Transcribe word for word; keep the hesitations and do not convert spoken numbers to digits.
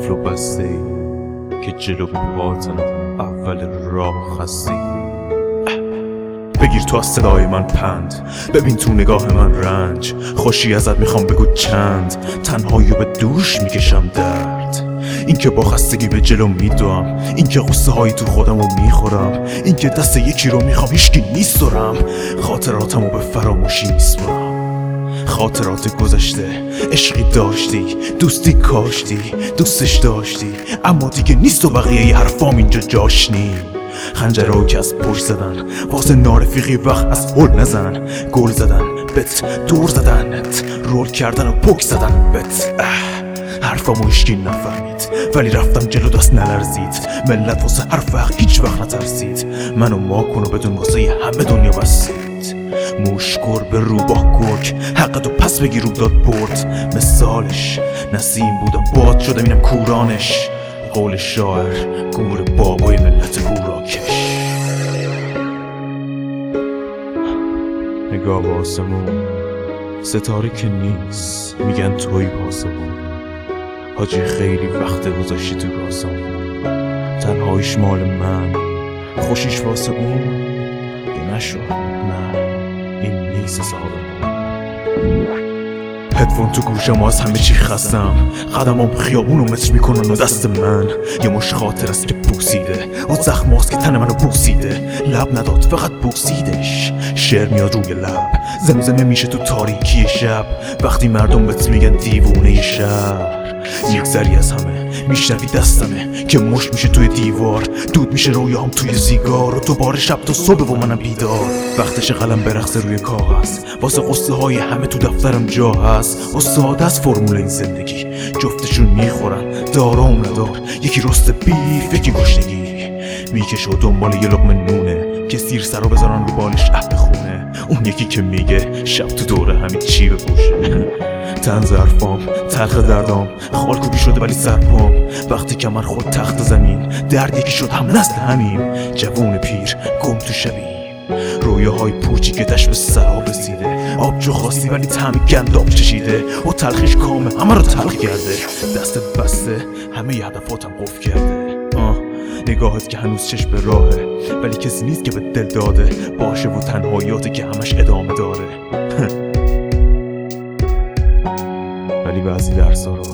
قفل و بسته ای که جلو پاتن اول راه خسته ای. بگیر تو از صدای من پند، ببین تو نگاه من رنج، خوشی ازت میخوام بگو چند، تنهایی و به دوش میکشم درد. این که با خستگی به جلو میدوام، این که غصه هایی تو خودم رو میخورم، این که دست یکی رو میخوام هیچکی نیستورم، خاطراتم رو به فراموشی میسپرم. خاطرات گذشته، عشقی داشتی، دوستی کاشتی، دوستش داشتی، اما دیگه نیست و بقیه ی حرفام اینجا جاش نیم. خنجرهایی که از پشت زدن واسه نارفیقی وقت از هل نزن، گل زدن بت، دور زدنت، رول کردن و پک زدن بت. حرفامو هیچکی نفهمید ولی رفتم جلو دست نلرزید، ملت واسه حرف حق هیچ وقت نترسید، منو ما کن و بدون واسه ی همه دنیا بسید. موشکر به روباه گرگ حقتو پس بگی رو داد برد، مثالش نسیم بودم باد شدم اینم کورانش، قول شاعر گور بابای ملت هوراکش. نگاه به آسمون، ستاره که نیست میگن توی پاسمون، حاجی خیلی وقت گذاشتی تو راسمون، تنهاییش مال من، خوشیش واسه اون که نشد. نه این نیست حسابمون. هدفون تو گوشم از همه چی خستم، قدمام خیابونو متر میکنن و دست من یه مش خاطر است که پوسیده، اون زخم هاست که تن منو بوسیده، لب نداد فقط بوسیدش. شعر میاد روی لب، زمزمه میشه تو تاریکی شب، وقتی مردم بهت میگن دیوونه شهر. یکذری از همه میشنوی دستمه که مش میشه توی دیوار، دود میشه رویام توی سیگار، و تو بار شب تا صبح و منم بیدار. وقتش قلم برقصه روی کاغذ، واسه قصه های همه تو دفترم جا هست، و ساده از فرمول این زندگی جفتشون میخورن دارا و ندار، یکی رست بیف یکی گشنگی، میکشه و دنبال یه لقمه نونه که سیر سر رو بذارن رو بالش اه خونه، اون یکی که میگه شب تو دوره همین چی بپوشه. طنز حرفام تلخ دردام خالکوبی شده ولی سرپام، وقتی که من خود تخت زمین درد یکی شد هم نسل همین، جوون پیر گم تو شبیم، رویاهای پوچی که دشت به سراب رسیده، آبجو خواستی ولی طعم گنداب چشیده، و تلخیش کامه همه رو تلخ کرده، دستت بسته همه ی هدفاتم قفل کرده. آه نگاهت که هنوز چشم به راهه ولی کسی نیست که به دل داده باشه، و تنهاییاته که همش ادامه داره. ولی بعضی درسا رو